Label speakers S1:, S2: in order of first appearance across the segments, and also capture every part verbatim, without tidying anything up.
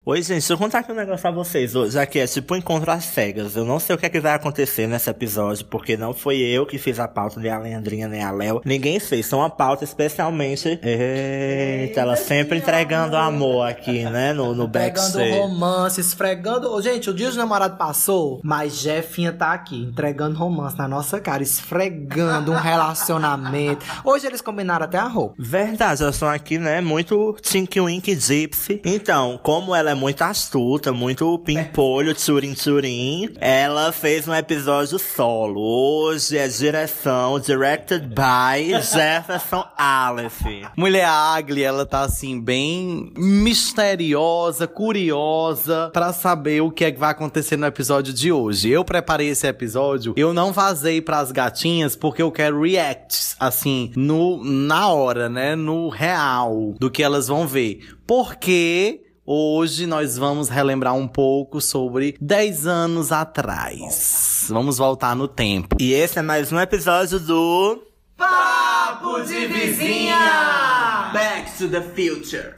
S1: Oi, gente, deixa eu contar aqui um negócio pra vocês hoje. Aqui é tipo um encontro às cegas. Eu não sei o que é que vai acontecer nesse episódio, porque não foi eu que fiz a pauta, nem a Leandrinha, nem a Léo. Ninguém fez. São uma pauta especialmente... Eita, ela sempre entregando amor aqui, né? No, no backstage.
S2: Entregando romance, esfregando... Gente, o dia do namorado passou, mas Jefinha tá aqui, entregando romance na nossa cara, esfregando um relacionamento. Hoje eles combinaram até a roupa.
S1: Verdade, elas estão aqui, né? Muito Tinky Winky Gypsy. Então, como ela é muito astuta, muito pimpolho, tchurim tchurim, ela fez um episódio solo. Hoje é direção, directed by Jefferson Aleph.
S3: Mulher Ugly, ela tá assim, bem misteriosa, curiosa, pra saber o que é que vai acontecer no episódio de hoje. Eu preparei esse episódio, eu não vazei pras gatinhas, porque eu quero reacts, assim, no, na hora, né, no real, do que elas vão ver. Porque... hoje nós vamos relembrar um pouco sobre dez anos atrás. Vamos voltar no tempo.
S1: E esse é mais um episódio do...
S3: Papo de Vizinha!
S1: Back to the Future.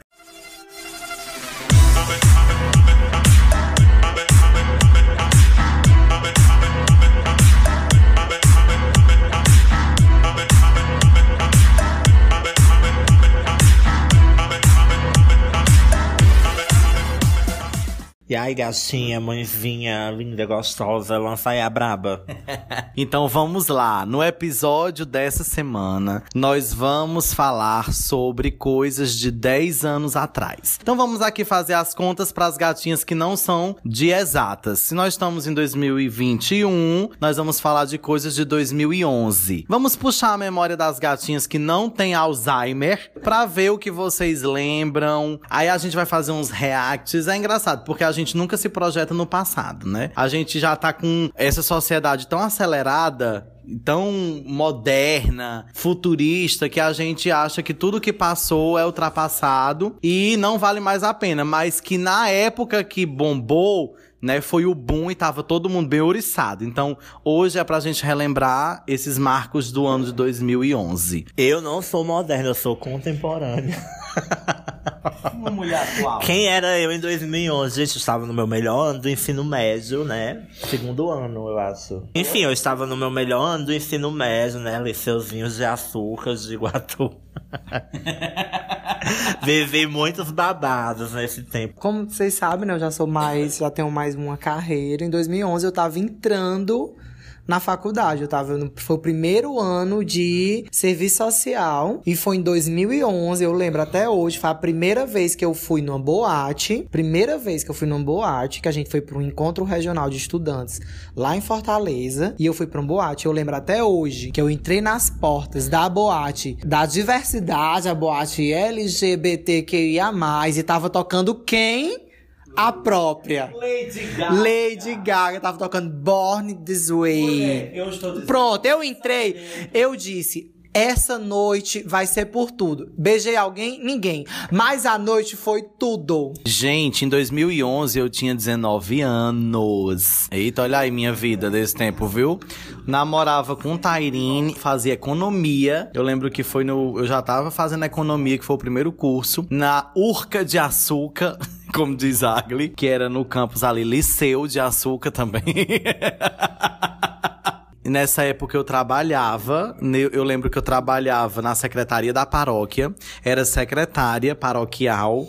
S1: E aí, gatinha, mãezinha, linda, gostosa, lança aí a braba.
S3: Então vamos lá, no episódio dessa semana, nós vamos falar sobre coisas de dez anos atrás. Então vamos aqui fazer as contas para as gatinhas que não são de exatas. Se nós estamos em dois mil e vinte e um, nós vamos falar de coisas de dois mil e onze. Vamos puxar a memória das gatinhas que não têm Alzheimer, pra ver o que vocês lembram. Aí a gente vai fazer uns reacts. É engraçado, porque a gente A gente nunca se projeta no passado, né? A gente já tá com essa sociedade tão acelerada, tão moderna, futurista, que a gente acha que tudo que passou é ultrapassado e não vale mais a pena. Mas que na época que bombou, né, foi o boom e tava todo mundo bem ouriçado. Então, hoje é pra gente relembrar esses marcos do ano de dois mil e onze.
S1: Eu não sou moderna, eu sou contemporânea.
S3: Uma mulher atual.
S1: Quem era eu em dois mil e onze? Gente, eu estava no meu melhor ano do ensino médio, né? Segundo ano, eu acho. Enfim, eu estava no meu melhor ano do ensino médio, né? Liceuzinhos de Açúcar, de Iguatu. Vivi muitos babados nesse tempo.
S2: Como vocês sabem, né, eu já sou mais, já tenho mais uma carreira. Em dois mil e onze eu tava entrando na faculdade, eu tava no, foi o primeiro ano de serviço social e foi em dois mil e onze, eu lembro até hoje, foi a primeira vez que eu fui numa boate, primeira vez que eu fui numa boate, que a gente foi para um encontro regional de estudantes lá em Fortaleza, e eu fui para uma boate, eu lembro até hoje que eu entrei nas portas da boate da diversidade, a boate L G B T Q I A mais, e tava tocando quem? A própria
S3: Lady Gaga.
S2: Lady Gaga tava tocando Born This Way.
S3: Mulher, eu estou dizendo.
S2: Pronto, eu entrei, eu disse, essa noite vai ser por tudo. Beijei alguém? Ninguém. Mas a noite foi tudo.
S3: Gente, em dois mil e onze eu tinha dezenove anos. Eita, olha aí minha vida desse tempo, viu? Namorava com Tairine, fazia economia. Eu lembro que foi no... Eu já tava fazendo economia, que foi o primeiro curso. Na Urca de Açúcar, como diz Agli, que era no campus ali, Liceu de Açúcar também. Nessa época eu trabalhava, eu lembro que eu trabalhava na secretaria da paróquia, era secretária paroquial,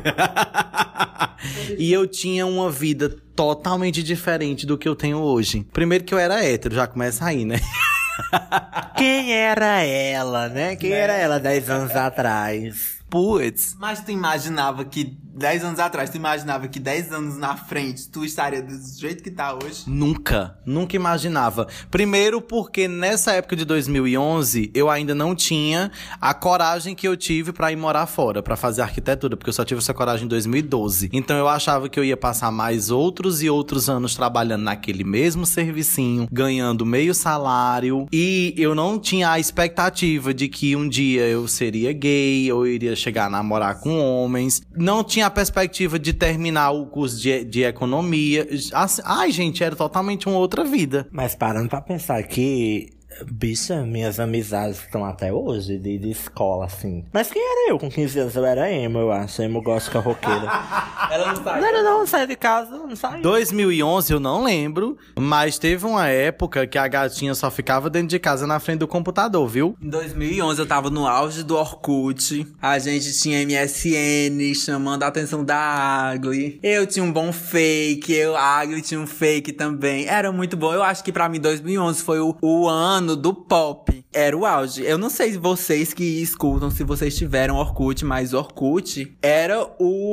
S3: e eu tinha uma vida totalmente diferente do que eu tenho hoje. Primeiro que eu era hétero, já começa aí, né?
S1: Quem era ela, né? Quem era ela dez anos atrás?
S3: Putz.
S4: Mas tu imaginava que dez anos atrás, tu imaginava que dez anos na frente tu estaria do jeito que tá hoje?
S3: Nunca, nunca imaginava. Primeiro porque nessa época de dois mil e onze, eu ainda não tinha a coragem que eu tive pra ir morar fora, pra fazer arquitetura, porque eu só tive essa coragem em dois mil e doze. Então eu achava que eu ia passar mais outros e outros anos trabalhando naquele mesmo servicinho, ganhando meio salário, e eu não tinha a expectativa de que um dia eu seria gay, ou iria chegar a namorar com homens. Não tinha a perspectiva de terminar o curso de, de economia. Assim, ai, gente, era totalmente uma outra vida.
S1: Mas parando pra pensar aqui, Bicha, minhas amizades estão até hoje, de, de escola, assim. Mas quem era eu? Com quinze anos eu era emo, eu acho. Emo gótica roqueira.
S4: Ela não sai.
S1: Não era não, não saia de casa, não saia.
S3: dois mil e onze eu não lembro, mas teve uma época que a gatinha só ficava dentro de casa na frente do computador, viu?
S4: Em dois mil e onze eu tava no auge do Orkut. A gente tinha M S N chamando a atenção da Agli. Eu tinha um bom fake, eu, a Agli tinha um fake também. Era muito bom. Eu acho que pra mim dois mil e onze foi o, o ano do pop. Era o auge. Eu não sei vocês que escutam, se vocês tiveram Orkut, mas o Orkut era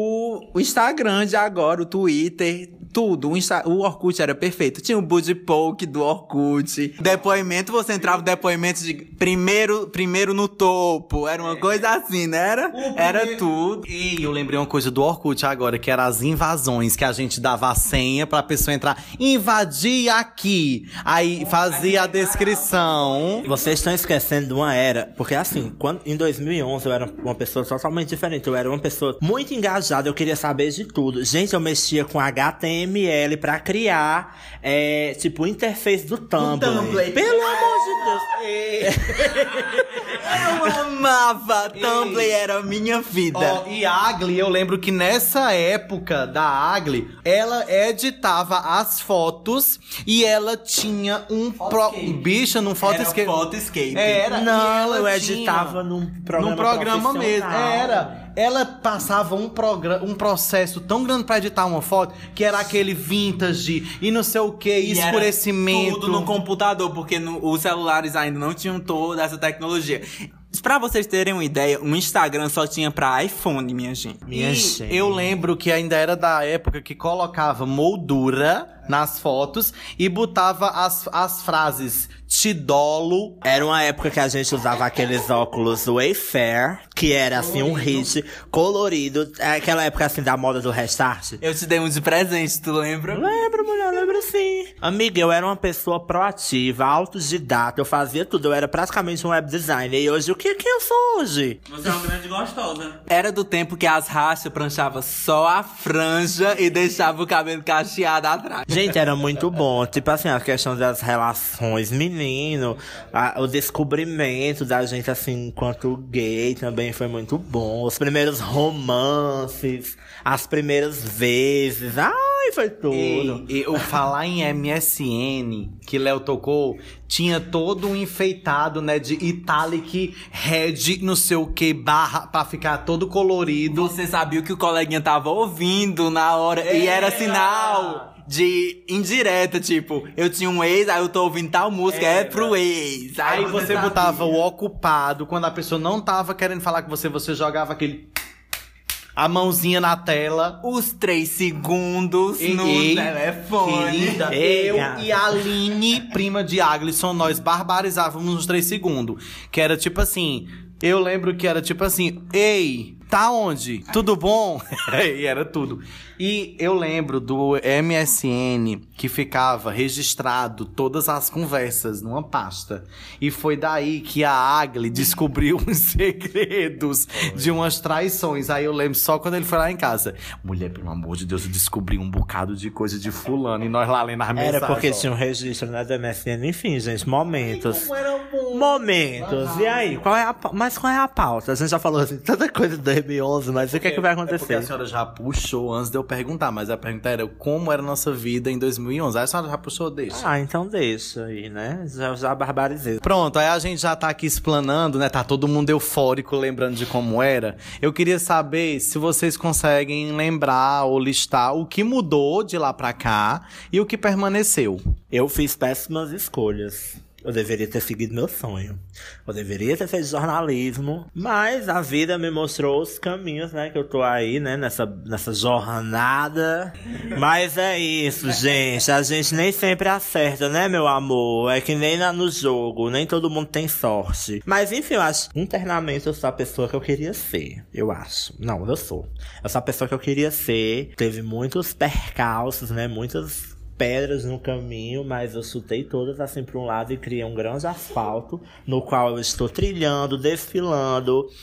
S4: o, o Instagram de agora, o Twitter, tudo. O, Insta, o Orkut era perfeito. Tinha o Booty Poke do Orkut. Depoimento, você entrava no depoimento de primeiro, primeiro no topo. Era uma é. coisa assim, né? Era, era tudo.
S3: E eu lembrei uma coisa do Orkut agora, que era as invasões, que a gente dava a senha pra pessoa entrar. Invadir aqui. Aí fazia a descrição.
S1: Vocês estão esquecendo de uma era, porque assim, quando, em dois mil e onze eu era uma pessoa totalmente diferente. Eu era uma pessoa muito engajada, eu queria saber de tudo. Gente, eu mexia com H T M L pra criar, é, tipo, o interface do Tumblr.
S4: Tumblr.
S1: Pelo amor de Deus.
S4: Eu amava. Tumblr era a minha vida.
S3: Ó, e a Agli, eu lembro que nessa época da Agli, ela editava as fotos e ela tinha um pro... bicha num photoscape.
S4: Era photoscape.
S3: Era.
S1: Não, eu
S3: tinha...
S1: editava num programa
S3: Num programa
S1: profissional.
S3: mesmo. Era. Ela passava um, programa, um processo tão grande pra editar uma foto, que era aquele vintage e não sei o que,
S4: E
S3: escurecimento.
S4: era tudo no computador, porque no, os celulares ainda não tinham toda essa tecnologia. Pra vocês terem uma ideia, o Instagram só tinha pra iPhone, minha gente.
S1: Minha
S3: E
S1: gente.
S3: eu lembro que ainda era da época que colocava moldura nas fotos e botava as, as frases Tidolo.
S1: Era uma época que a gente usava aqueles óculos Wayfair, que era assim um hit colorido. Aquela época assim da moda do Restart.
S4: Eu te dei um de presente, tu lembra?
S1: Lembro, mulher, lembro sim. Amiga, eu era uma pessoa proativa, autodidata, eu fazia tudo. Eu era praticamente um web designer. E hoje, o que que eu sou hoje?
S4: Você é uma grande gostosa. Era do tempo que as rachas pranchavam só a franja e deixava o cabelo cacheado atrás.
S1: Gente, era muito bom. Tipo assim, a questão das relações, menino, a, o descobrimento da gente, assim, enquanto gay também foi muito bom. Os primeiros romances, as primeiras vezes. Ai, foi tudo.
S3: E, e o falar em M S N, que Léo tocou, tinha todo um enfeitado, né, de italic, red, não sei o que, barra, pra ficar todo colorido.
S4: Você sabia o que o coleguinha tava ouvindo na hora, é. E era sinal de indireta, tipo, eu tinha um ex, aí eu tô ouvindo tal música, é, é pro ex.
S3: Aí, aí você sabia. Botava o ocupado, quando a pessoa não tava querendo falar com você, você jogava aquele... a mãozinha na tela.
S4: Os três segundos ei, no ei, telefone.
S3: Querida,
S1: ei,
S3: eu
S1: cara.
S3: e a Aline, prima de Aglisson, nós barbarizávamos nos três segundos. Que era tipo assim... Eu lembro que era tipo assim... Ei, tá onde? Tudo bom? E era tudo. E eu lembro do M S N que ficava registrado todas as conversas numa pasta. E foi daí que a Agli descobriu os segredos de umas traições. Aí eu lembro só quando ele foi lá em casa. Mulher, pelo amor de Deus, eu descobri um bocado de coisa de fulano. E nós lá lendo as mensagens.
S1: Era porque
S3: ó.
S1: tinha um registro na M S N. Enfim, gente, momentos.
S3: Ai, como era bom.
S1: Momentos. E aí, qual é a, mas qual é a pauta? A gente já falou assim, tanta coisa de dois mil e onze, mas o que é que vai acontecer?
S3: É porque a senhora já puxou antes de eu perguntar, mas a pergunta era como era a nossa vida em dois mil e onze. Aí a senhora já puxou, deixa.
S1: Ah, então deixa aí, né? Já, já barbarizei.
S3: Pronto, aí a gente já tá aqui explanando, né? Tá todo mundo eufórico lembrando de como era. Eu queria saber se vocês conseguem lembrar ou listar o que mudou de lá pra cá e o que permaneceu.
S1: Eu fiz péssimas escolhas. Eu deveria ter seguido meu sonho. Eu deveria ter feito jornalismo. Mas a vida me mostrou os caminhos, né? Que eu tô aí, né? Nessa, nessa jornada. Mas é isso, gente. A gente nem sempre acerta, né, meu amor? É que nem lá no jogo. Nem todo mundo tem sorte. Mas enfim, eu acho. Internamente eu sou a pessoa que eu queria ser. Eu acho. Não, eu sou. Eu sou a pessoa que eu queria ser. Teve muitos percalços, né? Muitas pedras no caminho, mas eu chutei todas assim para um lado e criei um grande asfalto no qual eu estou trilhando, desfilando,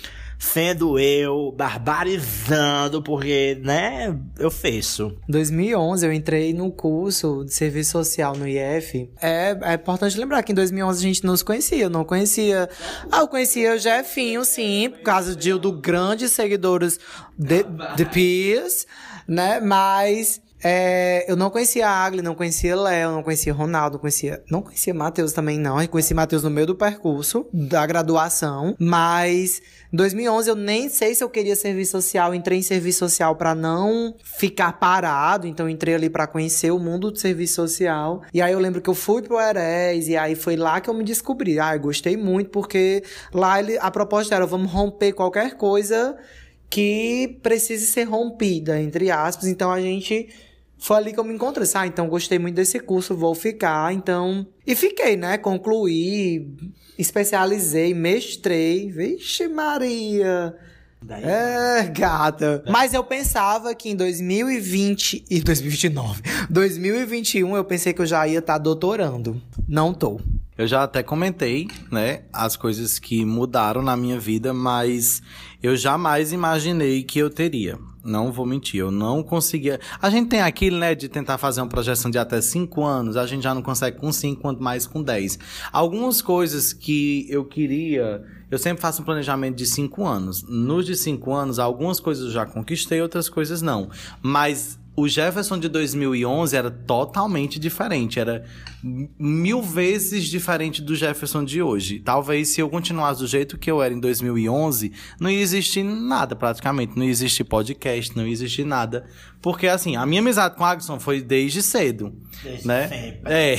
S1: sendo eu, barbarizando, porque, né, eu fecho.
S2: Em dois mil e onze eu entrei no curso de serviço social no I F. É, é importante lembrar que em dois mil e onze a gente não se conhecia, eu não conhecia... Ah, eu conhecia o Jefinho, sim, por causa de, do grandes seguidores de, de Pias, né, mas... É, eu não conhecia a Agli, não conhecia Léo, não conhecia Ronaldo, não conhecia, não conhecia Matheus também não. Eu conheci Matheus no meio do percurso da graduação, mas em dois mil e onze eu nem sei se eu queria serviço social. Entrei em serviço social pra não ficar parado, então entrei ali pra conhecer o mundo do serviço social. E aí eu lembro que eu fui pro Erez e aí foi lá que eu me descobri. Ah, eu gostei muito porque lá ele, a proposta era vamos romper qualquer coisa que precise ser rompida, entre aspas. Então a gente... Foi ali que eu me encontrei. Ah, então gostei muito desse curso, vou ficar. Então... E fiquei, né? Concluí, especializei, mestrei. Vixe Maria! Daí, é, gata. Mas eu pensava que em dois mil e vinte... E dois mil e vinte e nove... dois mil e vinte e um eu pensei que eu já ia estar doutorando. Não tô.
S3: Eu já até comentei, né, as coisas que mudaram na minha vida, mas eu jamais imaginei que eu teria. Não vou mentir, eu não conseguia... A gente tem aquilo, né, de tentar fazer uma projeção de até cinco anos, a gente já não consegue com cinco, quanto mais com dez. Algumas coisas que eu queria... Eu sempre faço um planejamento de cinco anos. Nos de cinco anos, algumas coisas eu já conquistei, outras coisas não. Mas... O Jefferson de dois mil e onze era totalmente diferente, era mil vezes diferente do Jefferson de hoje. Talvez se eu continuasse do jeito que eu era em dois mil e onze, não ia existir nada praticamente, não ia existir podcast, não ia existir nada. Porque assim, a minha amizade com o Agson foi desde cedo, desde né? Sempre. É,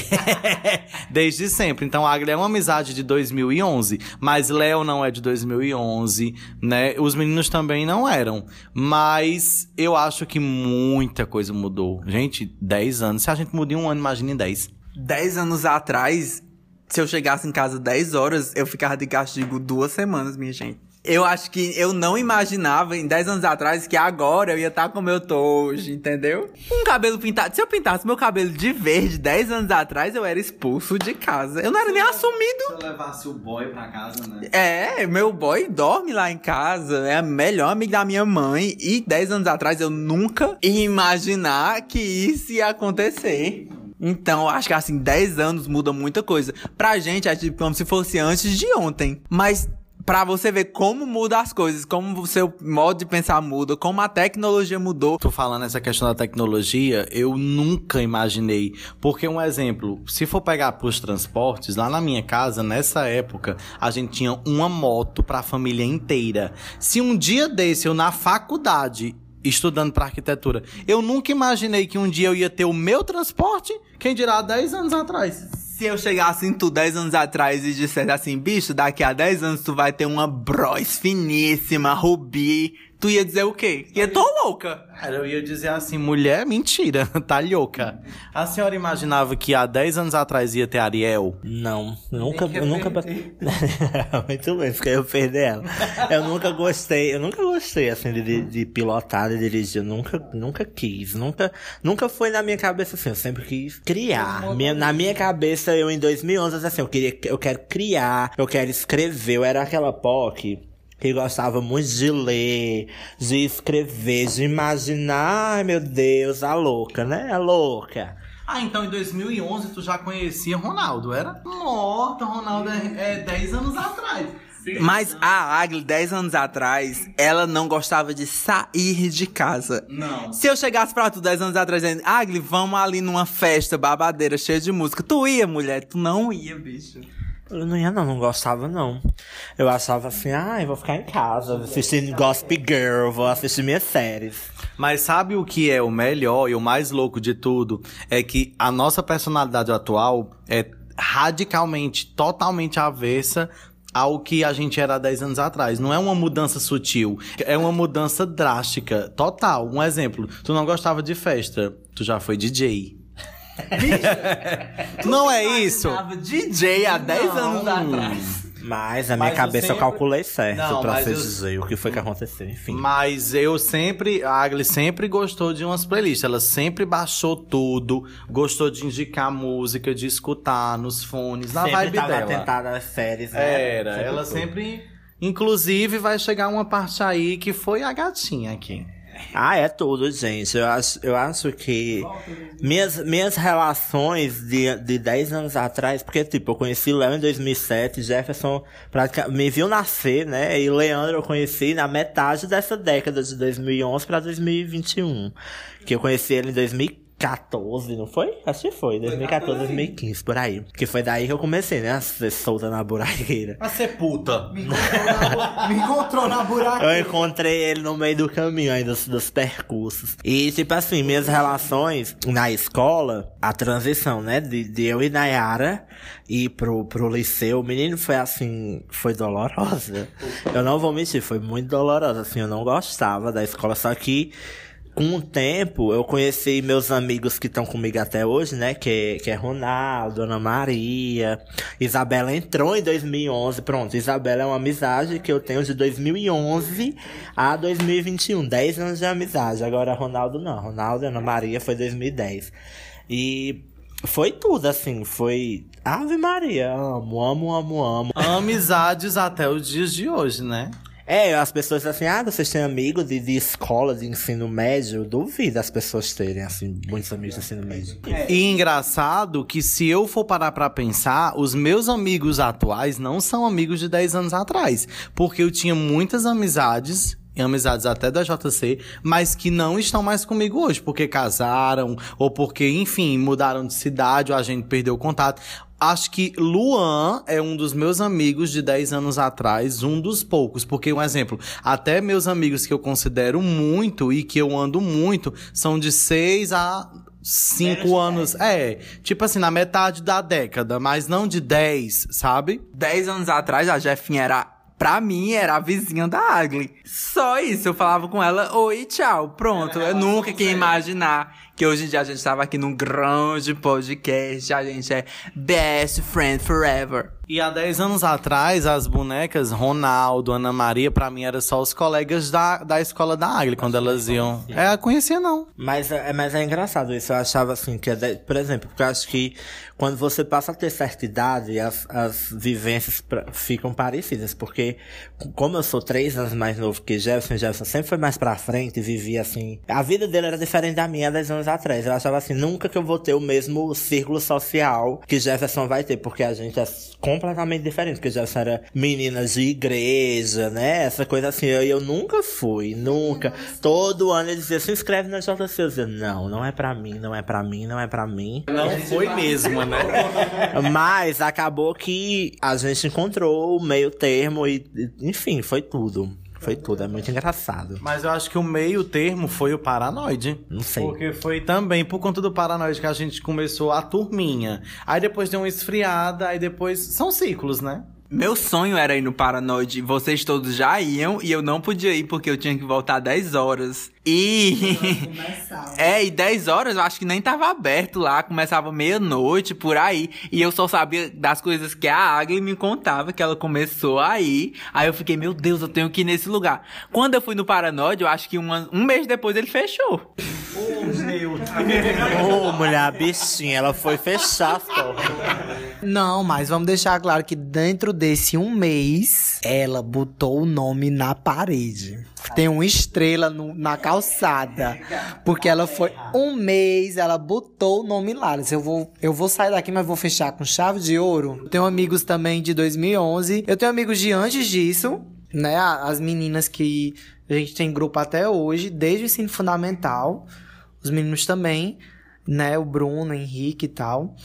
S3: desde sempre. Então a Agli é uma amizade de dois mil e onze, mas Léo não é de dois mil e onze, né? Os meninos também não eram, mas eu acho que muita coisa mudou. Gente, dez anos. Se a gente muda em um ano, imagina em dez.
S4: dez anos atrás, se eu chegasse em casa dez horas, eu ficava de castigo duas semanas, minha gente. Eu acho que eu não imaginava, em dez anos atrás, que agora eu ia estar como eu tô hoje, entendeu? Um cabelo pintado. Se eu pintasse meu cabelo de verde dez anos atrás, eu era expulso de casa. Eu não era nem assumido.
S3: Se eu levasse o boy pra casa, né?
S4: É, meu boy dorme lá em casa, é o melhor amigo da minha mãe. E dez anos atrás eu nunca ia imaginar que isso ia acontecer. Então, eu acho que assim, dez anos muda muita coisa. Pra gente, é tipo como se fosse antes de ontem. Mas... Pra você ver como muda as coisas, como o seu modo de pensar muda, como a tecnologia mudou.
S3: Tô falando essa questão da tecnologia, eu nunca imaginei. Porque um exemplo, se for pegar pros transportes, lá na minha casa, nessa época, a gente tinha uma moto pra família inteira. Se um dia desse eu na faculdade, estudando pra arquitetura, eu nunca imaginei que um dia eu ia ter o meu transporte, quem dirá dez anos atrás.
S4: Se eu chegasse em tu dez anos atrás e dissesse assim, bicho, daqui a dez anos tu vai ter uma Bros finíssima, Rubi, tu ia dizer o quê? Eu tô louca.
S3: Eu ia dizer assim, mulher, mentira, tá louca. A senhora imaginava que há dez anos atrás ia ter Ariel?
S1: Não, nunca, eu nunca... Muito bem, porque eu perdi ela. Eu nunca gostei, eu nunca gostei, assim, de, de pilotar, de dirigir, eu nunca, nunca quis, nunca, nunca foi na minha cabeça assim, eu sempre quis criar. Minha, na minha cabeça, eu em dois mil e onze, assim, eu queria, eu quero criar, eu quero escrever, eu era aquela P O C... que gostava muito de ler, de escrever, de imaginar. Ai, meu Deus, a louca, né? A louca.
S3: Ah, então em dois mil e onze tu já conhecia Ronaldo, era? Nossa, Ronaldo é, é dez anos atrás. Sim.
S4: Mas a Agli, dez anos atrás, ela não gostava de sair de casa.
S3: Não.
S4: Se eu chegasse pra tu dez anos atrás dizendo, Agli, vamos ali numa festa babadeira, cheia de música, tu ia, mulher? Tu não ia, bicho.
S1: Eu não ia não, não gostava não. Eu achava assim, ah, eu vou ficar em casa, assistindo Gossip Girl, vou assistir minhas séries.
S3: Mas sabe o que é o melhor e o mais louco de tudo? É que a nossa personalidade atual é radicalmente, totalmente avessa ao que a gente era há dez anos atrás. Não é uma mudança sutil, é uma mudança drástica, total. Um exemplo, tu não gostava de festa, tu já foi D J. Não é isso?
S4: Eu D J há dez anos atrás.
S1: Mas na minha
S3: Mas
S1: cabeça eu,
S3: sempre...
S1: eu calculei certo
S3: não,
S1: pra você
S3: eu...
S1: dizer o que foi que aconteceu, enfim.
S3: Mas eu sempre, a Agli sempre gostou de umas playlists, ela sempre baixou tudo, gostou de indicar música, de escutar nos fones, na
S1: sempre
S3: vibe
S1: tava
S3: dela.
S1: atentada às séries, né?
S3: Era,
S1: sempre
S3: ela
S1: tudo.
S3: sempre Inclusive, vai chegar uma parte aí que foi a gatinha aqui.
S1: Ah, é tudo, gente. Eu acho, eu acho que minhas, minhas relações de, de dez anos atrás, porque, tipo, eu conheci Léo em dois mil e sete, Jefferson praticamente me viu nascer, né? E Leandro eu conheci na metade dessa década de dois mil e onze pra dois mil e vinte e um. Que eu conheci ele em dois mil e quatorze, não foi? Acho que foi, dois mil e quatorze, dois mil e quinze, por aí. Que foi daí que eu comecei, né? A ser solta na buraqueira.
S3: A ser puta.
S2: Me encontrou na, me encontrou na buraqueira.
S1: Eu encontrei ele no meio do caminho aí, dos, dos percursos. E, tipo assim, minhas relações na escola, a transição, né? De, de eu e Nayara ir pro, pro liceu, o menino foi assim, foi dolorosa. Eu não vou mentir, foi muito dolorosa, assim, eu não gostava da escola, só que com o tempo, eu conheci meus amigos que estão comigo até hoje, né? Que, que é Ronaldo, Ana Maria. Isabela entrou em dois mil e onze. Pronto, Isabela é uma amizade que eu tenho de dois mil e onze a dois mil e vinte e um. dez anos de amizade. Agora, Ronaldo não. Ronaldo e Ana Maria foi dois mil e dez. E foi tudo, assim. Foi Ave Maria. Amo, amo, amo, amo.
S3: Amizades até os dias de hoje, né?
S1: É, as pessoas assim, ah, vocês têm amigos de, de escola, de ensino médio? Eu duvido as pessoas terem, assim, muitos amigos de ensino médio.
S3: E engraçado que se eu for parar pra pensar, os meus amigos atuais não são amigos de dez anos atrás. Porque eu tinha muitas amizades, e amizades até da J C, mas que não estão mais comigo hoje, porque casaram, ou porque, enfim, mudaram de cidade, ou a gente perdeu o contato. Acho que Luan é um dos meus amigos de dez anos atrás, um dos poucos. Porque, um exemplo, até meus amigos que eu considero muito e que eu ando muito, são de seis a cinco anos. É, tipo assim, na metade da década, mas não de dez, sabe?
S4: Dez anos atrás, a Jefinha era... Pra mim, era a vizinha da Agli. Só isso, eu falava com ela, oi, tchau, pronto. Eu nunca queria imaginar que hoje em dia a gente tava aqui num grande podcast, a gente é best friend forever.
S3: E há dez anos atrás, as bonecas Ronaldo, Ana Maria, pra mim, eram só os colegas da, da escola da Agli, quando elas iam... É, conhecia não.
S1: Mas é, mas é engraçado isso, eu achava assim, que, é de, por exemplo, porque eu acho que quando você passa a ter certa idade, as, as vivências pra, ficam parecidas, porque como eu sou três anos mais novo que Jefferson, Jefferson sempre foi mais pra frente e vivia assim... A vida dele era diferente da minha há dez anos atrás, eu achava assim, nunca que eu vou ter o mesmo círculo social que Jefferson vai ter, porque a gente é completamente diferente, porque Jefferson era menina de igreja, né, essa coisa assim, eu, eu nunca fui, nunca. Todo ano ele dizia, se inscreve na J C, eu dizia, não, não é pra mim, não é pra mim, não é pra mim.
S3: Não foi mesmo, né?
S1: Mas acabou que a gente encontrou o meio termo e, enfim, foi tudo. Foi tudo, é muito engraçado.
S3: Mas eu acho que o meio termo foi o Paranoide.
S1: Não sei.
S3: Porque foi também por conta do Paranoide que a gente começou a turminha. Aí depois deu uma esfriada, aí depois... São ciclos, né?
S4: Meu sonho era ir no Paranoide. Vocês todos já iam e eu não podia ir porque eu tinha que voltar dez horas. E... é, e dez horas eu acho que nem tava aberto lá. Começava meia-noite, por aí. E eu só sabia das coisas que a Agli me contava, que ela começou a ir. Aí eu fiquei, meu Deus, eu tenho que ir nesse lugar. Quando eu fui no Paranoide, eu acho que uma, um mês depois ele fechou.
S3: Oh, meu Deus.
S1: Ô, oh, mulher bichinha, ela foi fechar, só.
S2: Não, mas vamos deixar claro que dentro desse um mês, ela botou o nome na parede. Tem uma estrela no, na calçada. Porque ela foi um mês, ela botou o nome lá. Eu vou, eu vou sair daqui, mas vou fechar com chave de ouro. Eu tenho amigos também de dois mil e onze. Eu tenho amigos de antes disso, né? As meninas que a gente tem grupo até hoje, desde o ensino fundamental. Os meninos também, né? O Bruno, o Henrique e tal.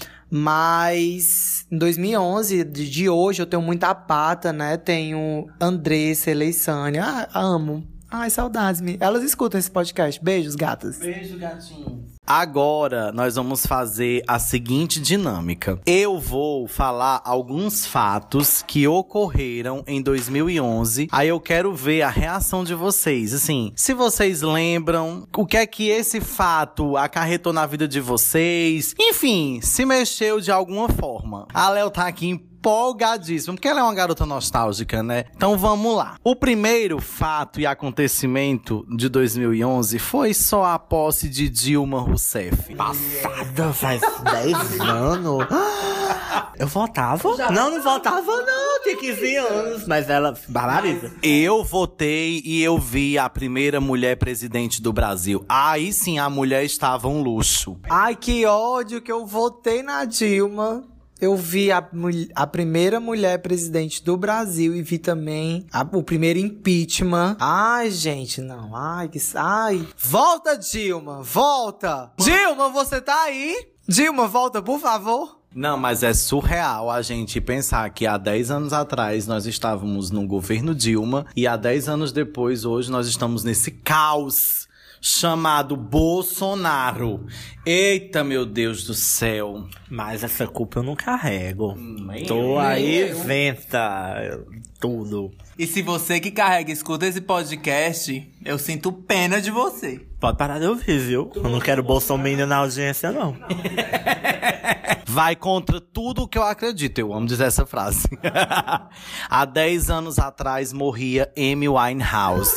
S2: Mas em dois mil e onze, de, de hoje, eu tenho muita pata, né? Tenho Andressa, Eleissânia. Ah, amo. Ai, saudades. Elas escutam esse podcast. Beijos, gatas.
S3: Beijo, gatinho. Agora, nós vamos fazer a seguinte dinâmica. Eu vou falar alguns fatos que ocorreram em dois mil e onze. Aí eu quero ver a reação de vocês. Assim, se vocês lembram, o que é que esse fato acarretou na vida de vocês. Enfim, se mexeu de alguma forma. A Léo tá aqui em empolgadíssima, porque ela é uma garota nostálgica, né? Então vamos lá. O primeiro fato e acontecimento de dois mil e onze foi só a posse de Dilma Rousseff.
S1: Passada, faz dez anos. Eu votava? Não, não votava não, tinha quinze anos. Mas ela, barbariza.
S3: Eu votei e eu vi a primeira mulher presidente do Brasil. Aí sim, a mulher estava um luxo.
S2: Ai, que ódio que eu votei na Dilma. Eu vi a, a primeira mulher presidente do Brasil e vi também a, o primeiro impeachment. Ai, gente, não. Ai, que... Ai. Volta, Dilma! Volta! Dilma, você tá aí? Dilma, volta, por favor.
S3: Não, mas é surreal a gente pensar que há dez anos atrás nós estávamos no governo Dilma e há dez anos depois, hoje, nós estamos nesse caos chamado Bolsonaro. Eita, meu Deus do céu.
S1: Mas essa culpa eu não carrego.
S3: Nem
S1: Tô
S3: eu,
S1: aí,
S3: nem eu.
S1: venta tudo.
S4: E se você que carrega escuta esse podcast, eu sinto pena de você.
S1: Pode parar de ouvir, viu? Eu não quero Bolsonaro na audiência, não.
S3: Vai contra tudo o que eu acredito. Eu amo dizer essa frase. Há dez anos atrás morria Amy Winehouse.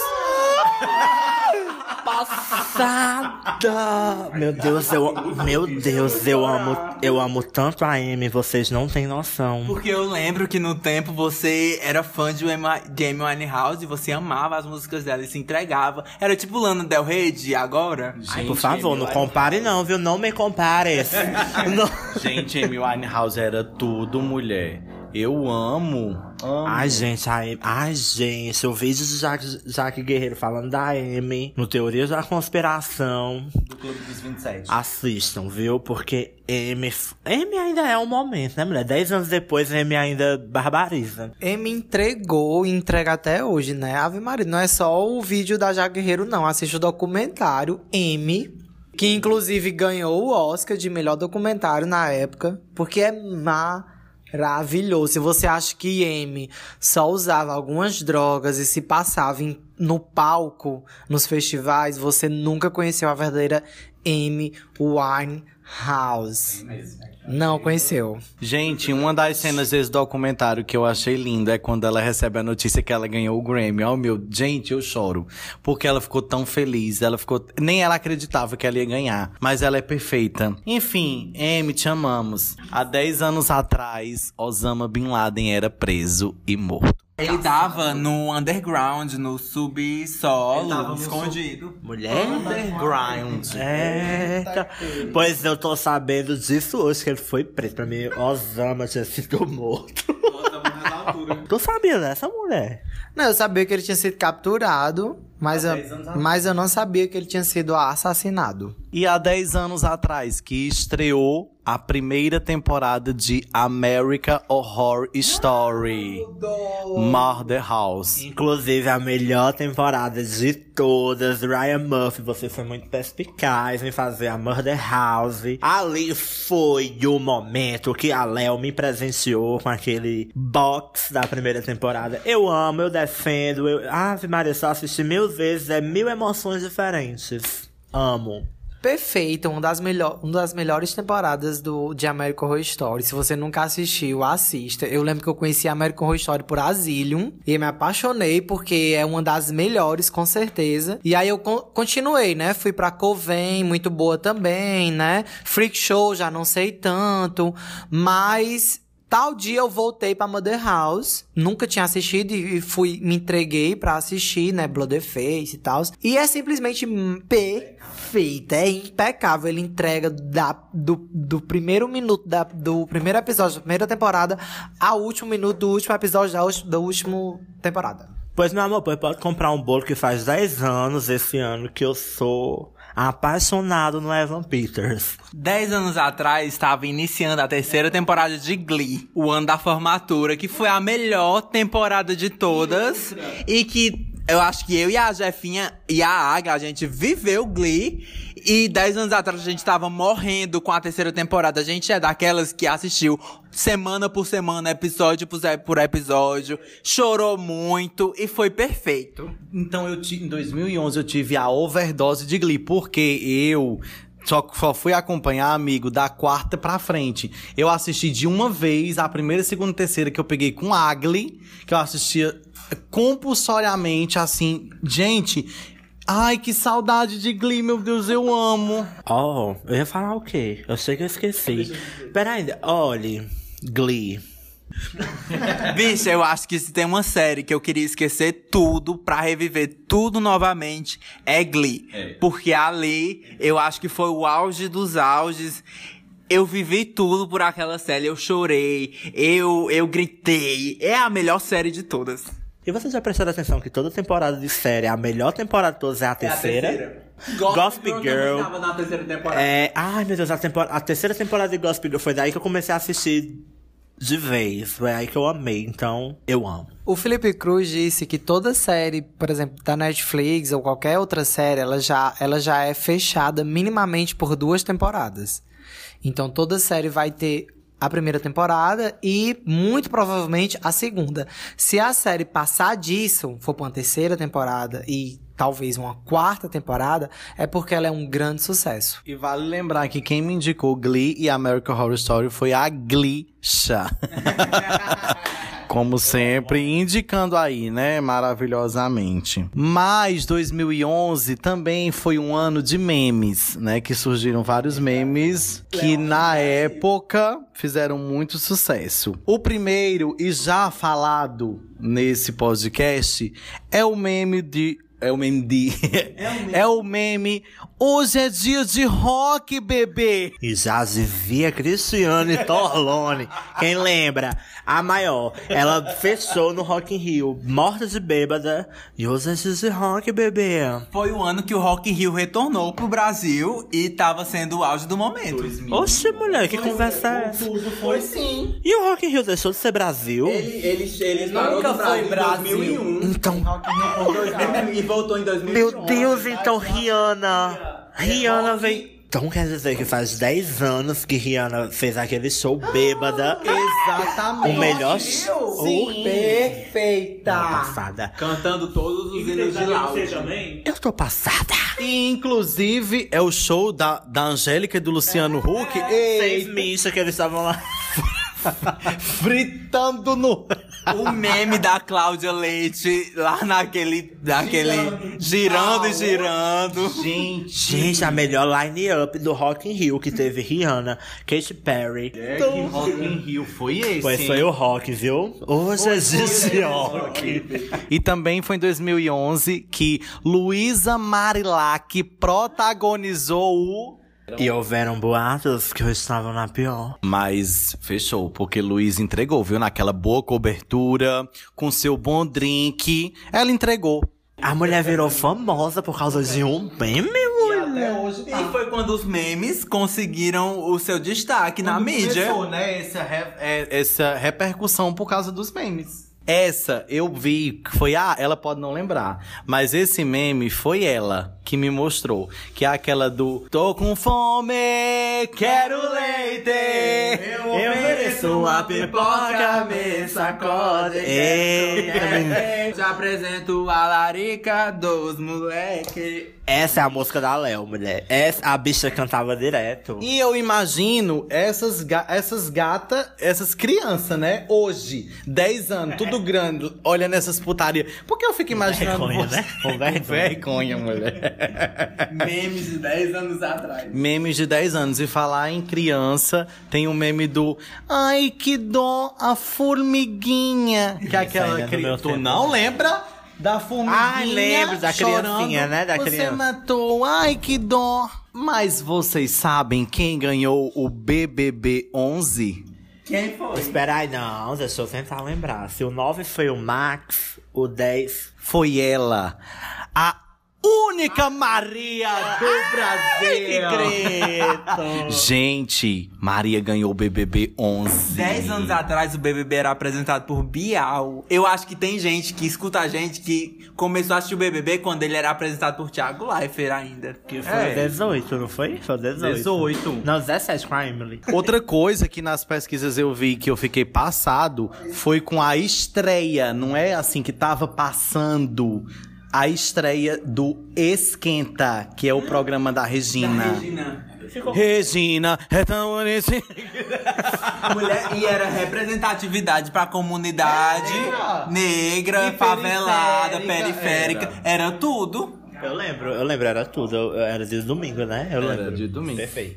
S1: Passada! Meu Deus, eu, meu Deus, eu amo, eu amo tanto a Amy, vocês não têm noção.
S4: Porque eu lembro que no tempo você era fã de Amy Winehouse e você amava as músicas dela e se entregava. Era tipo Lana Del Rey de agora.
S1: Ai, por favor, não compare não, viu? Não me compare. Não.
S3: Gente, Amy Winehouse era tudo mulher. Eu amo. amo.
S1: Ai, gente, a Amy, ai, gente, eu vejo o Jaque, Jaque Guerreiro falando da Amy no Teoria da Conspiração.
S3: Do Clube dos vinte e sete.
S1: Assistam, viu? Porque Amy, Amy ainda é um momento, né, mulher? Dez anos depois, Amy ainda barbariza.
S2: Amy entregou e entrega até hoje, né? Ave Maria, não é só o vídeo da Jaque Guerreiro, não. Assiste o documentário Amy, que inclusive ganhou o Oscar de melhor documentário na época, porque é maravilhoso. Se você acha que Amy só usava algumas drogas e se passava em, no palco, nos festivais, você nunca conheceu a verdadeira Amy Winehouse. Não conheceu.
S3: Gente, uma das cenas desse documentário que eu achei linda é quando ela recebe a notícia que ela ganhou o Grammy. Oh, meu, gente, eu choro. Porque ela ficou tão feliz, ela ficou... Nem ela acreditava que ela ia ganhar, mas ela é perfeita. Enfim, Amy, te amamos. Há dez anos atrás, Osama Bin Laden era preso e morto.
S4: Ele tava no underground, no subsolo,
S3: tava no
S4: escondido.
S1: Mulher?
S3: Underground.
S1: Eita. Pois eu tô sabendo disso hoje, que ele foi preso. Pra mim, Osama tinha sido morto. Tu sabia dessa mulher?
S2: Não, eu sabia que ele tinha sido capturado, mas eu, mas eu não sabia que ele tinha sido assassinado.
S3: E há dez anos atrás, que estreou a primeira temporada de American Horror Story, Murder House.
S1: Inclusive, a melhor temporada de todas. Ryan Murphy, você foi muito perspicaz em fazer a Murder House. Ali foi o momento que a Léo me presenteou com aquele box da primeira temporada. Eu amo, eu defendo. Eu... Ave Maria, só assisti mil vezes. É mil emoções diferentes. Amo.
S2: Perfeito, uma das, melhor, uma das melhores temporadas do, de American Horror Story. Se você nunca assistiu, assista. Eu lembro que eu conheci American Horror Story por Asylum e me apaixonei porque é uma das melhores, com certeza. E aí eu con- continuei, né? Fui pra Coven, muito boa também, né? Freak Show, já não sei tanto, mas... Tal dia eu voltei pra Mother House, nunca tinha assistido e fui, me entreguei pra assistir, né, Blooderface e tal. E é simplesmente perfeita, é impecável. Ele entrega da, do, do primeiro minuto da, do primeiro episódio da primeira temporada ao último minuto do último episódio da, da última temporada.
S1: Pois, meu amor, pois pode comprar um bolo que faz dez anos esse ano que eu sou apaixonado no Evan Peters.
S4: Dez anos atrás, estava iniciando a terceira temporada de Glee, o ano da formatura, que foi a melhor temporada de todas. E que eu acho que eu e a Jefinha e a Aga, a gente viveu Glee. E dez anos atrás a gente tava morrendo com a terceira temporada. A gente é daquelas que assistiu semana por semana, episódio por episódio, chorou muito e foi perfeito.
S3: Então, eu t- em dois mil e onze eu tive a overdose de Glee, porque eu Só, só fui acompanhar, amigo, da quarta pra frente. Eu assisti de uma vez, a primeira, segunda e terceira que eu peguei com Ugly, que eu assistia compulsoriamente, assim. Gente, ai, que saudade de Glee, meu Deus, eu amo.
S1: Oh, eu ia falar o quê? Eu sei que eu esqueci. Peraí, olhe, Glee.
S4: Bicho, eu acho que se tem uma série que eu queria esquecer tudo pra reviver tudo novamente, é Glee. É. Porque ali, eu acho que foi o auge dos auges. Eu vivi tudo por aquela série, eu chorei, eu, eu gritei. É a melhor série de todas.
S1: E você já prestou atenção que toda temporada de série, a melhor temporada de todas é a terceira? É a terceira.
S4: Gossip Girl. Girl tava na terceira temporada.
S1: É, ai, meu Deus, a, tempor- a terceira temporada de Gossip Girl foi daí que eu comecei a assistir de vez. Foi aí que eu amei, então eu amo.
S2: O Felipe Cruz disse que toda série, por exemplo, da Netflix ou qualquer outra série, ela já, ela já é fechada minimamente por duas temporadas. Então toda série vai ter a primeira temporada e, muito provavelmente, a segunda. Se a série passar disso, for pra uma terceira temporada e talvez uma quarta temporada, é porque ela é um grande sucesso.
S3: E vale lembrar que quem me indicou Glee e American Horror Story foi a Glisha. Como sempre, indicando aí, né, maravilhosamente. Mas dois mil e onze também foi um ano de memes, né, que surgiram vários memes que na época fizeram muito sucesso. O primeiro, e já falado nesse podcast, é o meme de... É o meme de... É o meme. É o meme... Hoje é dia de rock, bebê!
S1: E já dizia Cristiane Torlone. Quem lembra? A maior. Ela fechou no Rock in Rio, morta de bêbada. E hoje é dia de rock, bebê.
S4: Foi o ano que o Rock in Rio retornou pro Brasil e tava sendo o auge do momento.
S1: Oxe, mulher, que conversa é essa?
S4: Tudo foi sim.
S1: E o Rock in Rio deixou de ser Brasil?
S4: Ele, ele, ele parou no Brasil em dois mil e um.
S1: Então...
S4: Rock in Rio por dois mil e voltou em dois mil e onze.
S1: Meu Deus, então Rihanna... Rihanna veio... Então quer dizer que faz dez anos que Rihanna fez aquele show bêbada.
S2: Exatamente.
S1: O melhor show.
S2: Sim. Perfeita.
S1: Passada.
S4: Cantando todos os hinos de Loud.
S1: Eu tô passada.
S3: E, inclusive, é o show da, da Angélica e do Luciano Huck.
S1: Seis michas que eles estavam lá.
S3: Fritando no...
S4: O meme da Cláudia Leite lá naquele... Naquele girando e girando.
S3: Gente,
S1: Gente, a melhor line-up do Rock in Rio, que teve Rihanna, Katy Perry.
S3: É que Rock in Rio foi esse.
S1: Pois foi o rock, viu? Hoje existe rock.
S3: E também foi em dois mil e onze que Luísa Marilac protagonizou o...
S1: E houveram boatos que eu estava na pior.
S3: Mas fechou, porque Luísa entregou, viu? Naquela boa cobertura, com seu bom drink, ela entregou.
S1: A mulher virou famosa por causa de um meme, mulher.
S4: Hoje tá. E foi quando os memes conseguiram o seu destaque quando na mídia.
S3: Começou, né? Essa, re, é, essa repercussão por causa dos memes. Essa eu vi, que foi a... Ela pode não lembrar, mas esse meme foi ela que me mostrou. Que é aquela do... Tô com fome, quero leite.
S1: Eu, eu mereço uma pipoca, me sacode.
S4: Ei, já apresento a larica dos moleque.
S1: Essa é a música da Léo, mulher. Essa, a bicha cantava direto.
S3: E eu imagino essas, ga essas gatas, essas crianças, né? Hoje, dez anos, tudo grande, olhando essas putarias. Porque eu fico imaginando...
S1: Vergonha, né?
S3: Com vergonha. vergonha, mulher.
S4: Memes de dez anos atrás.
S3: Memes de dez anos. E falar em criança, tem um meme do... Ai, que dó, a formiguinha. Que é aquela criança... Tu não lembra? Da formiguinha.
S1: Ai, lembro da
S3: chorando,
S1: criancinha, né? Da
S3: você
S1: criança.
S3: Você matou. Ai, que dó. Mas vocês sabem quem ganhou o B B B onze?
S4: Quem foi?
S1: Espera aí, não. Deixa eu tentar lembrar. Se o nove foi o Max, o dez...
S3: Foi ela. A única Maria do Brasil.
S1: Que grito.
S3: Gente, Maria ganhou o B B B onze.
S4: Dez anos atrás o B B B era apresentado por Bial. Eu acho que tem gente que escuta a gente que começou a assistir o B B B quando ele era apresentado por Thiago Leifert ainda.
S1: Que foi é. dezoito, não foi? Foi dezoito.
S3: dezoito.
S1: Não, dezessete com a Emily.
S3: Outra coisa que nas pesquisas eu vi que eu fiquei passado foi com a estreia. Não é assim que tava passando... a estreia do Esquenta, que é o programa da Regina.
S4: Da Regina.
S3: Regina, é tão bonitinha.
S4: Mulher, e era representatividade pra comunidade
S3: Era.
S4: negra,
S3: E
S4: favelada,
S3: periférica,
S4: periférica. Era. era tudo.
S1: Eu lembro, eu lembro, era tudo. Eu- Era de domingo, né? Eu
S3: Era
S1: lembro.
S3: de domingo.
S1: Perfeito.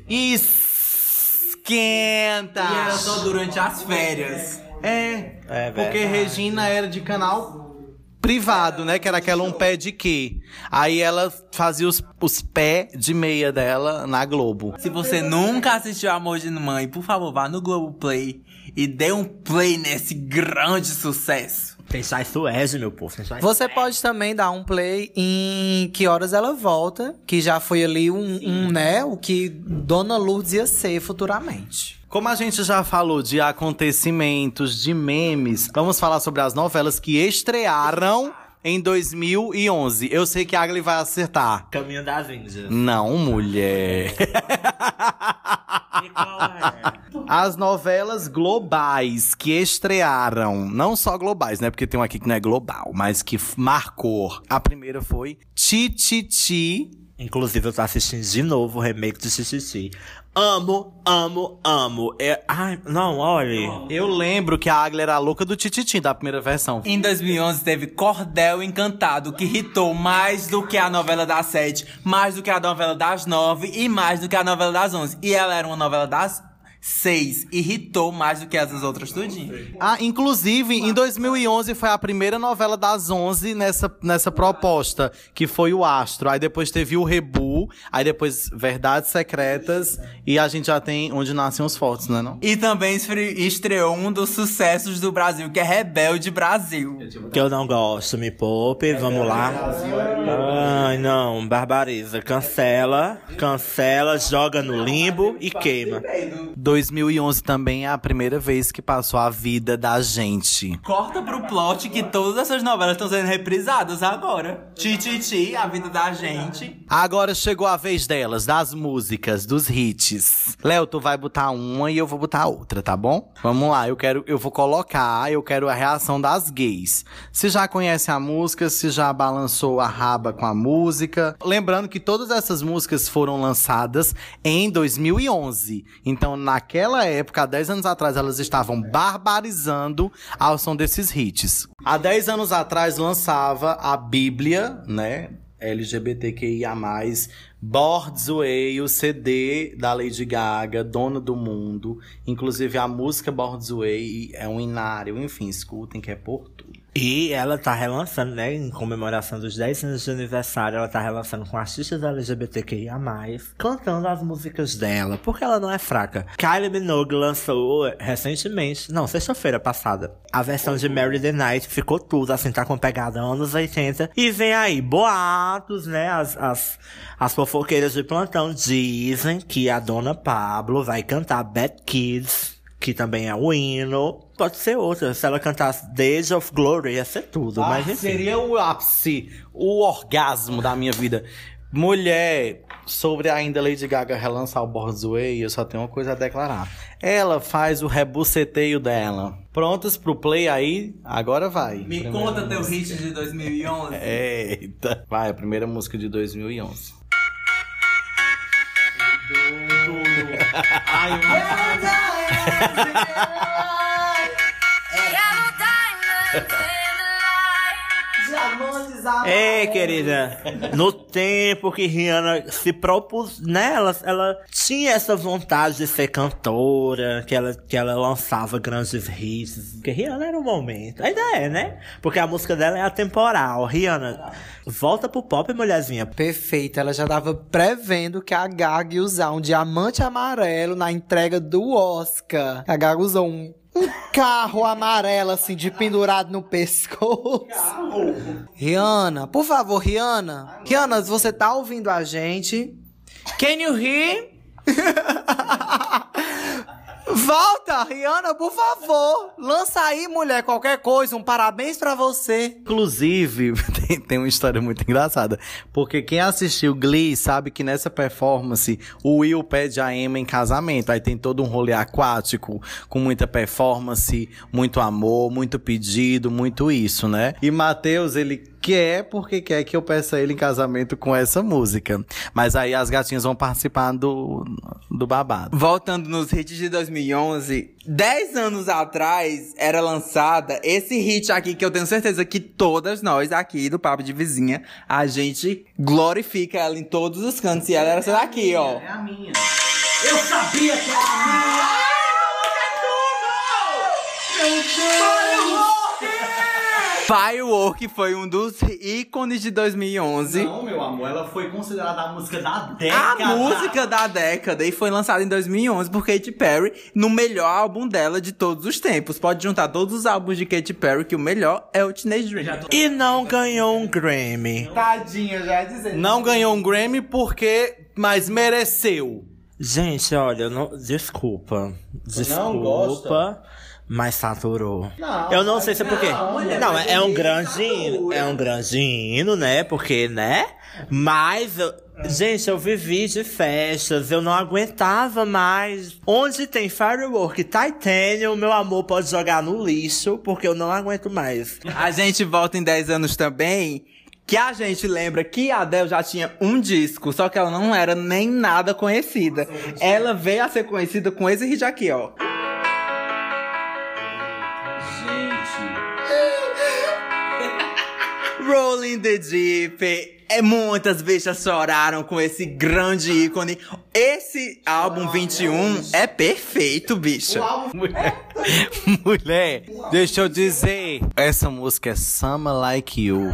S3: Esquenta!
S4: E era só durante as férias.
S3: É,
S1: É
S3: porque
S1: verdade.
S3: Regina era de canal privado, né? Que era aquela um pé de quê? Aí ela fazia os, os pés de meia dela na Globo.
S4: Se você nunca assistiu Amor de Mãe, por favor, vá no Globoplay e dê um play nesse grande sucesso.
S1: Tem Chay Suede, meu povo. Tem Chay
S2: Você pode também dar um play em Que Horas Ela Volta, que já foi ali um, um, né, o que Dona Lourdes ia ser futuramente.
S3: Como a gente já falou de acontecimentos, de memes, vamos falar sobre as novelas que estrearam em dois mil e onze. Eu sei que a Agli vai acertar.
S1: Caminho das Índias.
S3: Não, mulher.
S1: E qual é?
S3: As novelas globais que estrearam, não só globais, né? Porque tem um aqui que não é global, mas que f- marcou. A primeira foi Tititi.
S1: Inclusive, eu tô assistindo de novo o remake de Xixi. Amo, amo, amo. É... Ai, não, olha.
S3: Eu lembro que a Agli era a louca do Tititi, da primeira versão.
S4: Em dois mil e onze teve Cordel Encantado, que hitou mais do que a novela das sete, mais do que a novela das nove e mais do que a novela das onze. E ela era uma novela das seis e hitou mais do que as outras tudinho.
S3: Ah, inclusive, em dois mil e onze foi a primeira novela das onze nessa, nessa proposta, que foi o Astro. Aí depois teve o Rebu, aí depois Verdades Secretas, e a gente já tem Onde Nascem os Fortes, não é não?
S4: E também estre- estreou um dos sucessos do Brasil, que é Rebelde Brasil.
S1: Que eu não gosto, me poupe, vamos lá. Ai, não, barbariza. Cancela, cancela, joga no limbo e queima.
S3: dois mil e onze também é a primeira vez que passou a Vida da Gente.
S4: Corta pro plot que todas essas novelas estão sendo reprisadas agora. Tititi, A Vida da Gente.
S3: Agora chegou a vez delas, das músicas, dos hits. Léo, tu vai botar uma e eu vou botar outra, tá bom? Vamos lá, eu quero, eu vou colocar, eu quero a reação das gays. Se já conhece a música, se já balançou a raba com a música. Lembrando que todas essas músicas foram lançadas em dois mil e onze. Então, naquela época, há dez anos atrás, elas estavam barbarizando ao som desses hits. Há dez anos atrás, lançava a Bíblia, né? L G B T Q I A mais, Boards Way, o C D da Lady Gaga, Dona do Mundo. Inclusive, a música Boards Way é um inário. Enfim, escutem que é por tudo.
S1: E ela tá relançando, né, em comemoração dos dez anos de aniversário, ela tá relançando com artistas L G B T Q I A mais, cantando as músicas dela, porque ela não é fraca. Kylie Minogue lançou recentemente, não, sexta-feira passada, a versão de Mary the Night, ficou tudo, assim, tá com pegada anos oitenta. E vem aí, boatos, né, as, as, as fofoqueiras de plantão dizem que a Dona Pablo vai cantar Bad Kids, que também é o hino. Pode ser outra. Se ela cantasse Days of Glory, ia ser tudo.
S3: Ah,
S1: mas enfim.
S3: seria o ápice, o orgasmo da minha vida. Mulher, sobre ainda Lady Gaga relançar o Boards Way, eu só tenho uma coisa a declarar. Ela faz o rebuceteio dela. Prontos pro play aí? Agora vai.
S4: Me
S3: Primeira
S4: conta teu
S3: música.
S4: hit de dois mil e onze.
S3: Eita. Vai, a primeira música de dois mil e onze.
S4: Ai,
S1: Ei, querida, no tempo que Rihanna se propôs, né, ela, ela tinha essa vontade de ser cantora, que ela, que ela lançava grandes hits, porque Rihanna era um momento, ainda é, né? Porque a música dela é atemporal. Rihanna, volta pro pop, mulherzinha.
S2: Perfeito, ela já tava prevendo que a Gaga ia usar um diamante amarelo na entrega do Oscar. A Gaga usou um, um carro amarelo, assim, de pendurado no pescoço. Rihanna, por favor, Rihanna. Rihanna, se você tá ouvindo a gente, can you hear? Volta, Rihanna, por favor. Lança aí, mulher, qualquer coisa. Um parabéns pra você.
S3: Inclusive, tem, tem uma história muito engraçada. Porque quem assistiu Glee sabe que nessa performance o Will pede a Emma em casamento. Aí tem todo um rolê aquático, com muita performance, muito amor, muito pedido, muito isso, né? E Matheus, ele quer porque quer que eu peça ele em casamento com essa música. Mas aí as gatinhas vão participar do, do babado.
S4: Voltando nos hits de dois mil e onze, dez anos atrás era lançada esse hit aqui que eu tenho certeza que todas nós aqui do Papo de Vizinha, a gente glorifica ela em todos os cantos. E ela era essa daqui, ó.
S3: É a minha. Eu sabia que era a minha!
S4: Firework foi um dos ícones de dois mil e onze.
S3: Não, meu amor, ela foi considerada a música da década.
S4: A música da década. E foi lançada em dois mil e onze por Katy Perry no melhor álbum dela de todos os tempos. Pode juntar todos os álbuns de Katy Perry, que o melhor é o Teenage Dream.
S1: E não ganhou um Grammy.
S4: Tadinha, já ia dizer.
S3: Não ganhou um Grammy porque... Mas mereceu.
S1: Gente, olha, não, desculpa. Desculpa.
S3: gosta?
S1: Mas saturou.
S3: Não,
S1: eu não sei se é porque.
S3: não,
S1: Não, é, é um grande hino. É um grande hino, né? Porque, né? Mas, eu, gente, eu vivi de festas. Eu não aguentava mais. Onde tem Firework, Titanium, meu amor pode jogar no lixo, porque eu não aguento mais.
S4: A gente volta em dez anos também, que a gente lembra que a Adele já tinha um disco, só que ela não era nem nada conhecida. Ela veio a ser conhecida com esse hit aqui, ó. Rolling the Deep. É, muitas bichas choraram com esse grande ícone. Esse álbum vinte e um é perfeito, bicha.
S3: Mulher, mulher, deixa eu dizer. Essa música é Summer Like You.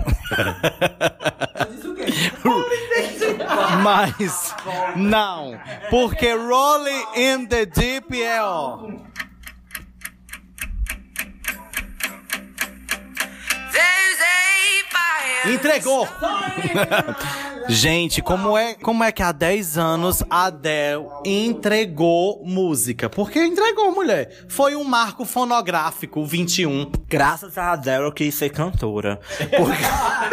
S3: Mas, não. Porque Rolling in the Deep é, ó... Entregou! Gente, como é, como é que há dez anos a Adele entregou música? Porque entregou, mulher. Foi um marco fonográfico, o vinte e um.
S1: Graças a Adele eu quis ser cantora. Porque...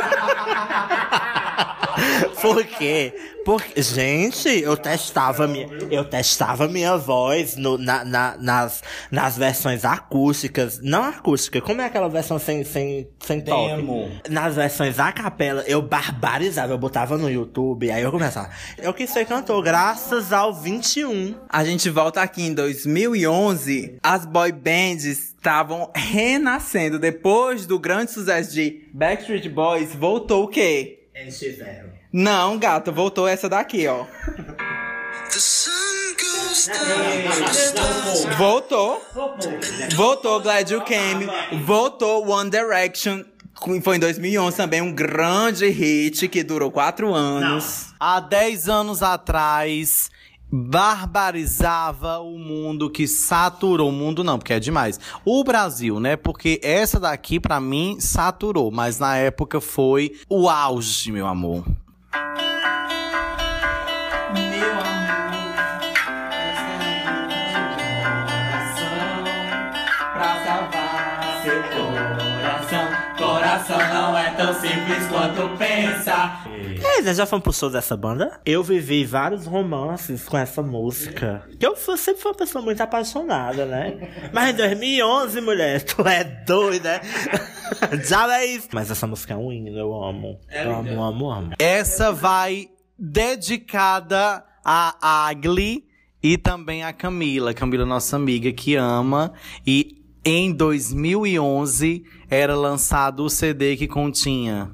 S1: Por quê? Porque, gente, eu testava minha, eu testava minha voz no, na, na, nas, nas versões acústicas. Não acústica, como é aquela versão sem, sem, sem toque?
S3: Demo.
S1: Nas versões a capela, eu barbarizava, eu botava no YouTube, aí eu começava. Eu quis ser cantor graças ao vinte e um.
S4: A gente volta aqui em dois mil e onze, as boy bands estavam renascendo. Depois do grande sucesso de Backstreet Boys, voltou o quê?
S1: N X zero.
S4: Não, gato, voltou essa daqui, ó. Voltou. Voltou Glad You Came. Voltou One Direction. Foi em dois mil e onze também um grande hit que durou quatro anos.
S3: Há dez anos atrás... barbarizava o mundo, que saturou o mundo, não, porque é demais. O Brasil, né? Porque essa daqui, pra mim, saturou. Mas na época foi o auge, meu amor.
S4: Meu amor, pra salvar seu coração. Coração não é tão simples quanto pensa.
S1: É, né, já fomos pro show dessa banda? Eu vivi vários romances com essa música. Que eu fui, sempre fui uma pessoa muito apaixonada, né? Mas em dois mil e onze, mulher, tu é doida. Já é isso. Mas essa música é um hino, eu amo. Eu amo, amo, amo.
S3: Essa vai dedicada a Agli e também a Camila. Camila, nossa amiga, que ama. E em dois mil e onze era lançado o C D que continha...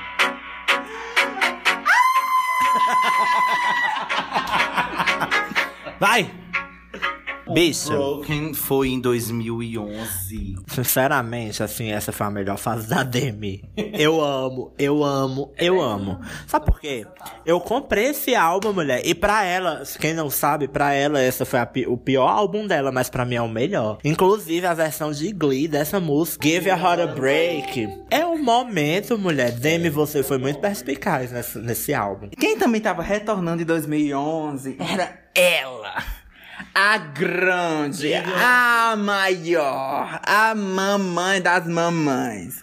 S3: Vai!
S1: Bicho.
S3: Broken foi em dois mil e onze.
S1: Sinceramente, assim, essa foi a melhor fase da Demi. Eu amo, eu amo, eu amo. Sabe por quê? Eu comprei esse álbum, mulher, e pra ela, quem não sabe, pra ela essa foi a pi- o pior álbum dela, mas pra mim é o melhor. Inclusive a versão de Glee dessa música, Give Your Heart a Break, é um momento, mulher. Demi, você foi muito perspicaz nesse, nesse álbum.
S4: Quem também tava retornando em dois mil e onze era ela. A grande, a maior, a mamãe das mamães.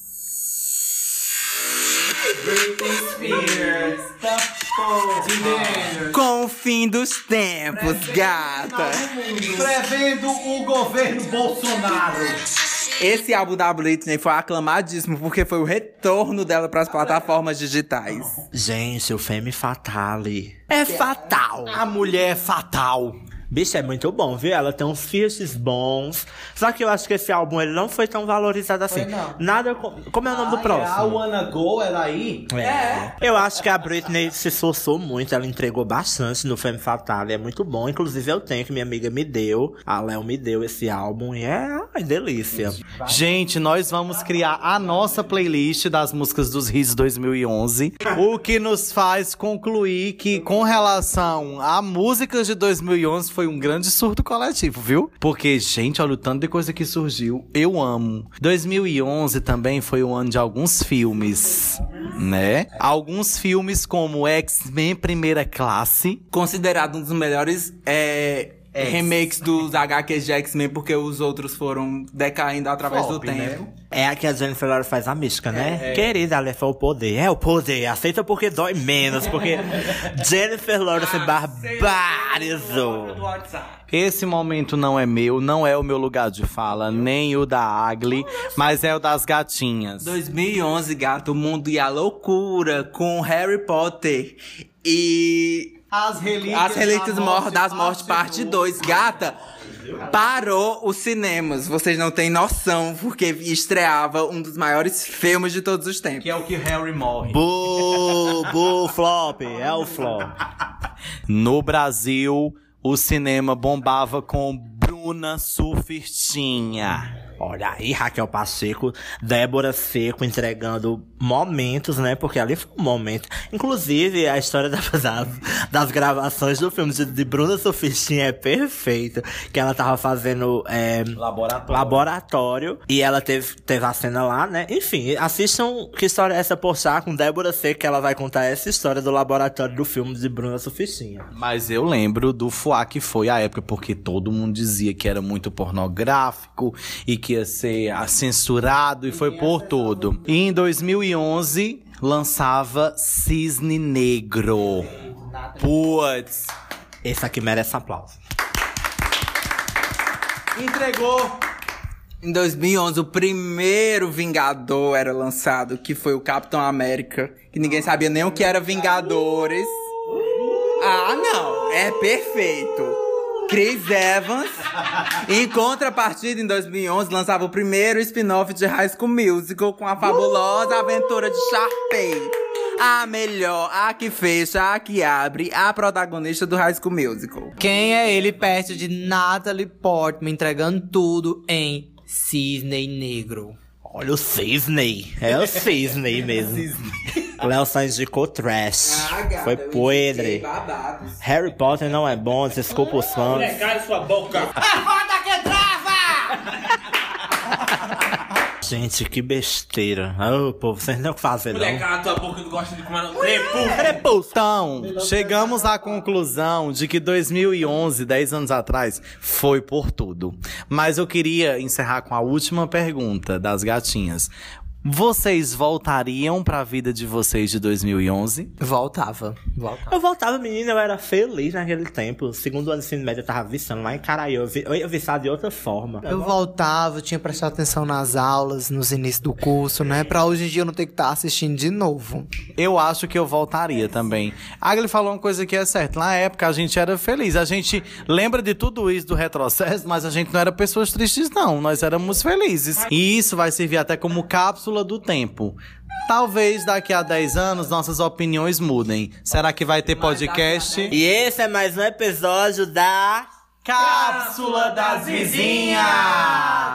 S4: Britney Spears, com o fim dos tempos, gata.
S3: Prevendo o governo Bolsonaro.
S4: Esse álbum da Britney foi aclamadíssimo porque foi o retorno dela pras plataformas digitais.
S1: Gente, o Femme Fatale é fatal.
S3: A mulher é fatal.
S1: Bicho, é muito bom, viu? Ela tem uns feats bons. Só que eu acho que esse álbum ele não foi tão valorizado assim.
S2: Foi, não.
S1: Nada. Com... Como é o nome do
S3: A
S1: próximo?
S3: Wanna Go era aí?
S1: É. Eu acho que a Britney se esforçou muito, ela entregou bastante no Femme Fatale, é muito bom. Inclusive eu tenho, que minha amiga me deu, a Léo me deu esse álbum e é ai, delícia.
S3: Gente, nós vamos criar a nossa playlist das músicas dos hits dois mil e onze. O que nos faz concluir que, com relação a músicas de dois mil e onze, foi um grande surto coletivo, viu? Porque, gente, olha o tanto de coisa que surgiu. Eu amo. dois mil e onze também foi o ano de alguns filmes, né? Alguns filmes como X-Men Primeira Classe.
S4: Considerado um dos melhores é, remakes dos H Qs de X-Men, porque os outros foram decaindo através
S3: Flop,
S4: do tempo.
S3: né?
S1: É a que a Jennifer Lawrence faz a mística, né? Querida, ali foi o poder. É o poder. Aceita porque dói menos. Porque Jennifer Lawrence barbarizou.
S3: Esse momento não é meu, não é o meu lugar de fala, nem o da Agli, mas é o das gatinhas.
S4: dois mil e onze, gato, o mundo ia à loucura com Harry Potter e
S3: As Relíquias,
S4: As Relíquias Mor- das Mortes, parte dois. Gata, parou os cinemas. Vocês não têm noção, porque estreava um dos maiores filmes de todos os tempos.
S3: Que é o que Harry morre.
S1: Bu, bu, flop. É o flop.
S3: No Brasil, o cinema bombava com Bruna Surfistinha.
S1: Olha aí, Raquel Pacheco, Débora Seco entregando momentos, né? Porque ali foi um momento. Inclusive, a história das, das gravações do filme de, de Bruna Surfistinha é perfeita. Que ela tava fazendo é,
S3: Laboratório.
S1: laboratório. E ela teve, teve a cena lá, né? Enfim, assistam Que História é Essa, Pochá, com Débora Seco, que ela vai contar essa história do laboratório do filme de Bruna Surfistinha.
S3: Mas eu lembro do fuá que foi a época, porque todo mundo dizia que era muito pornográfico e que ia ser censurado, e foi por tudo. E em dois mil e onze, lançava Cisne Negro. Putz.
S1: Esse aqui merece aplauso.
S3: Entregou.
S4: Em dois mil e onze, o primeiro Vingador era lançado, que foi o Capitão América, que ninguém sabia nem o que era Vingadores. Ah, não! É perfeito! Chris Evans, em contrapartida, em dois mil e onze, lançava o primeiro spin-off de High School Musical com a fabulosa aventura de Sharpay. A melhor, a que fecha, a que abre, a protagonista do High School Musical.
S2: Quem é ele perto de Natalie Portman entregando tudo em Cisne Negro?
S1: Olha o Cisne. É o Cisne mesmo. Léo Sainz indicou trash.
S4: Ah, gata,
S1: Foi
S4: eu
S1: podre.
S4: indiquei babados.
S1: Harry Potter não é bom, desculpa os fãs.
S5: Cala sua boca!
S1: Gente, que besteira. Ô, povo, vocês não têm o que fazer,
S5: Mulher,
S1: não.
S5: cala tua boca, não gosta de comer crepúsculo.
S3: Então, chegamos à conclusão de que dois mil e onze, dez anos atrás, foi por tudo. Mas eu queria encerrar com a última pergunta das gatinhas. Vocês voltariam pra vida de vocês de dois mil e onze?
S2: Voltava, voltava.
S1: Eu voltava, menina, eu era feliz naquele tempo. Segundo ano de ensino médio, eu tava viciando lá em Caraí. Eu, vi, eu ia viciar de outra forma.
S2: Eu voltava, eu tinha prestado atenção nas aulas, nos inícios do curso, né? Pra hoje em dia eu não ter que estar assistindo de novo.
S3: Eu acho que eu voltaria também. A Agli falou uma coisa que é certa. Na época a gente era feliz. A gente lembra de tudo isso do retrocesso, mas a gente não era pessoas tristes, não. Nós éramos felizes. E isso vai servir até como cápsula do tempo. Talvez daqui a dez anos nossas opiniões mudem. Será que vai ter podcast?
S1: E esse é mais um episódio da...
S3: Cápsula das Vizinhas!